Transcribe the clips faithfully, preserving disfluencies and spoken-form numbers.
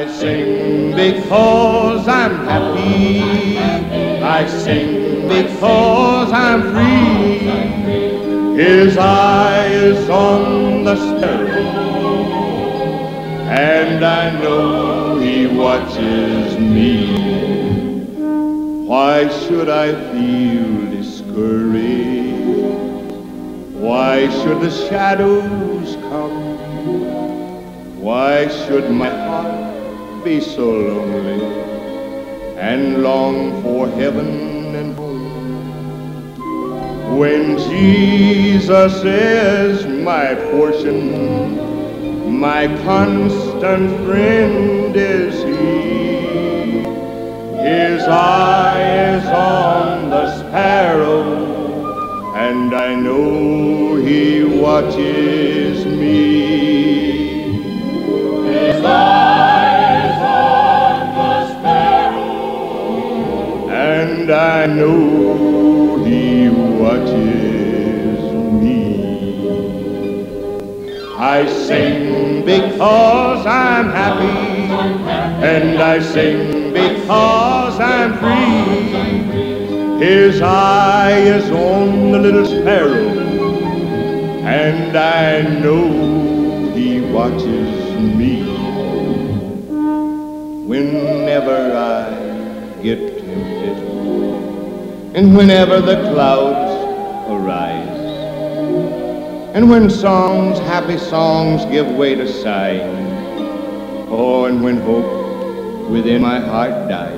I sing because I'm happy. I sing because I'm free. His eye is on the sparrow, and I know he watches me. Why should I feel discouraged? Why should the shadows come? Why should my heart be so lonely and long for heaven and home? When Jesus is my portion, my constant friend is he. His eye is on the sparrow, and I know he watches me. His eye is on the sparrow, and I know he watches me. I sing because I'm happy, and I sing because I'm free. His eye is on the little sparrow, and I know he watches me. Whenever I get tempted, and whenever the clouds arise, and when songs, happy songs, give way to sighing, oh, and when hope within my heart dies,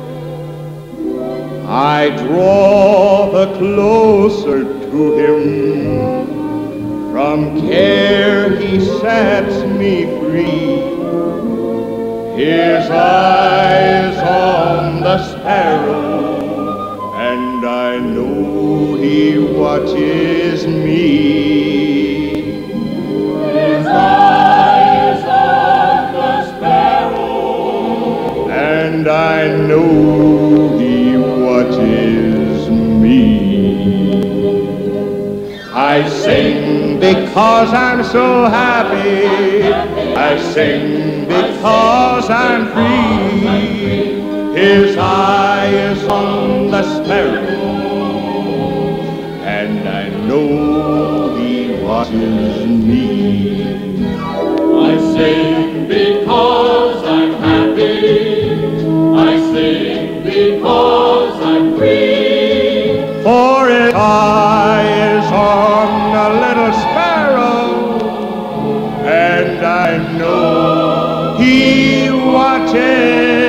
I draw the closer to him. From care he sets me free. His eye is on the sparrow, and I know he watches me. His eye is on the sparrow, and I know he watches me. I sing because I'm so happy. I sing because I'm free. His eye is on the sparrow, and I know he watches me. I sing because I'm happy. I sing because I'm free. For his eye is on a little sparrow, and I know he watches